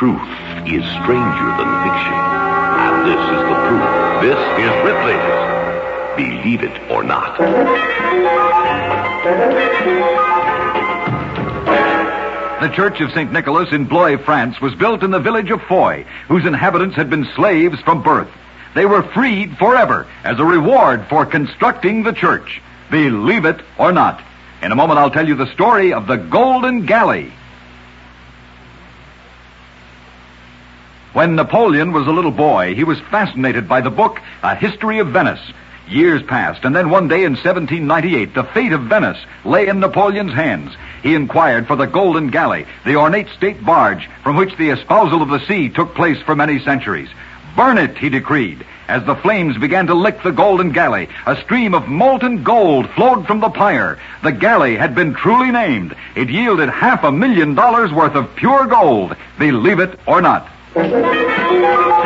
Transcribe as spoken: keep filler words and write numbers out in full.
Truth is stranger than fiction. And this is the proof. This is Ripley's Believe It or Not. The Church of Saint Nicholas in Blois, France, was built in the village of Foy, whose inhabitants had been slaves from birth. They were freed forever as a reward for constructing the church. Believe it or not. In a moment, I'll tell you the story of the Golden Galley. When Napoleon was a little boy, he was fascinated by the book A History of Venice. Years passed, and then one day in seventeen ninety-eight, the fate of Venice lay in Napoleon's hands. He inquired for the Golden Galley, the ornate state barge from which the espousal of the sea took place for many centuries. Burn it, he decreed. As the flames began to lick the Golden Galley, a stream of molten gold flowed from the pyre. The galley had been truly named. It yielded half a million dollars worth of pure gold. Believe it or not.